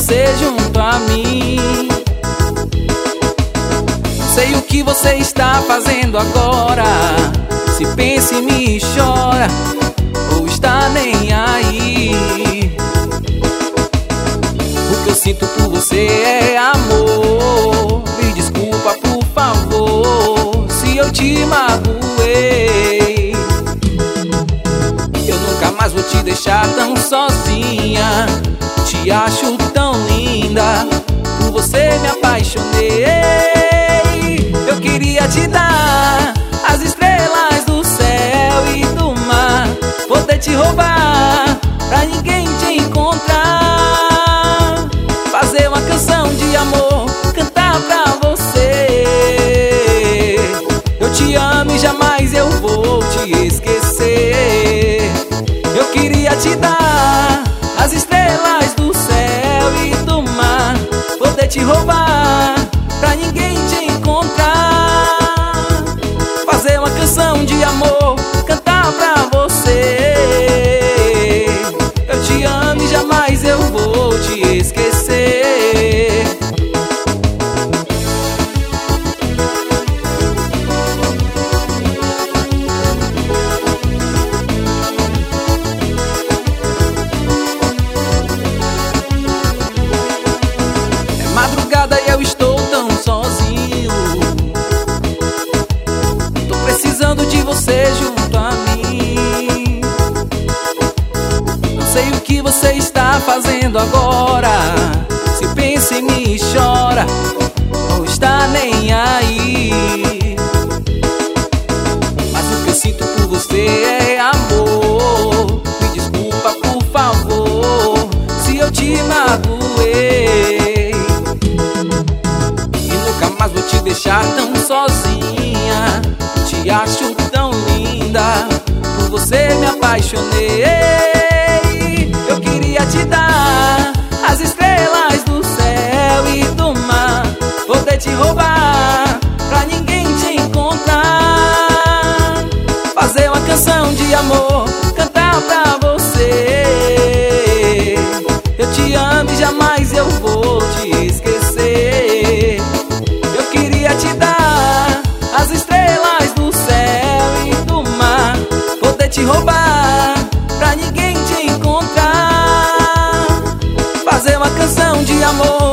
você junto a mim. Não sei o que você está fazendo agora, se pensa e me chora, ou está nem aí. O que eu sinto por você é amor. Me desculpa, por favor, se eu te magoei. Eu nunca mais vou te deixar tão sozinha. Te acho tão linda, por você me apaixonei. Eu queria te dar as estrelas do céu e do mar, poder te roubar pra ninguém te encontrar, fazer uma canção de amor, cantar pra você. Eu te amo e jamais eu vou te esquecer. Eu queria te dar as estrelas do céu e do mar, poder te roubar pra ninguém te encontrar, fazer uma canção de amor, cantar pra você. Eu te amo e jamais eu vou te esquecer. É madrugada e eu estou tão sozinho, tô precisando de você junto a mim. Não sei o que você está fazendo agora, se pensa e me chora, ou está nem aí. Mas o que eu sinto por você é amor. Me desculpa, por favor, se eu te magoei. E nunca mais vou te deixar tão sozinha. Te acho tão linda, por você me apaixonei. Eu queria te dar as estrelas do céu e do mar, poder te roubar pra ninguém te encontrar, fazer uma canção de amor, cantar pra você. Eu te amo e jamais eu vou te esquecer. Eu queria te dar as estrelas do céu e do mar, poder te roubar pra ninguém te encontrar, fazer uma canção de amor,